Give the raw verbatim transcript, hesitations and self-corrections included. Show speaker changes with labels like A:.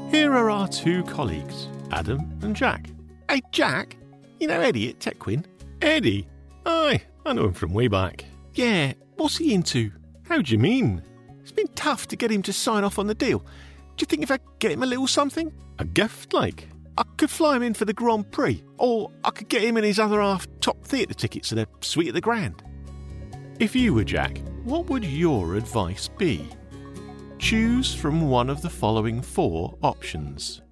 A: Here are our two colleagues, Adam and Jack.
B: Hey, Jack, you know Eddie at TechQuinn?
A: Eddie? Aye, I know him from way back.
B: Yeah, what's he into?
A: How do you mean?
B: It's been tough to get him to sign off on the deal. Do you think if I get him a little something?
A: A gift, like?
B: I could fly him in for the Grand Prix, or I could get him and his other half top theatre tickets and a suite at the Grand.
A: If you were Jack, what would your advice be? Choose from one of the following four options.